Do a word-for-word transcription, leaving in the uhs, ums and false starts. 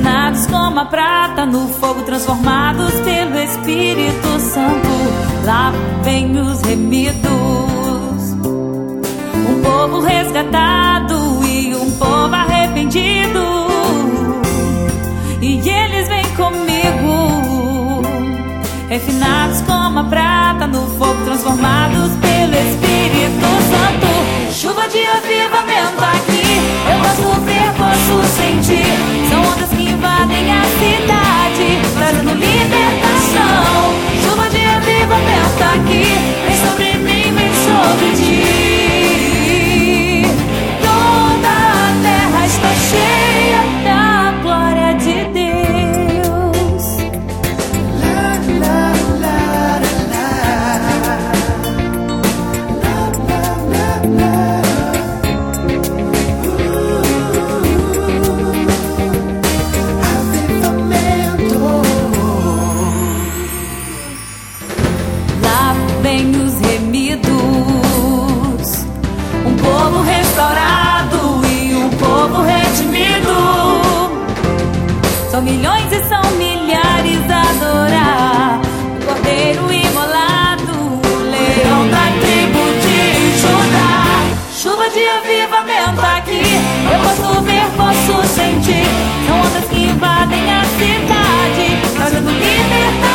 refinados como a prata no fogo, transformados pelo Espírito Santo. Lá vem os remidos, um povo resgatado e um povo arrependido, e eles vêm comigo, refinados como a prata no fogo, transformados pelo Espírito Santo. Chuva de avivamento aqui, eu posso ver, posso sentir. São ondas que invadem a cidade, trazendo libertação. Chuva de avivamento aqui, vem sobre mim, vem sobre ti. Toda a terra está cheia da glória de Deus. La, la, la, la, la, la, la. Vem os remidos, um povo restaurado e um povo redimido. São milhões e são milhares a adorar o Cordeiro imolado, o leão da tribo de Judá. Chuva de avivamento aqui, eu posso ver, posso sentir. São ondas que invadem a cidade, trazendo libertação.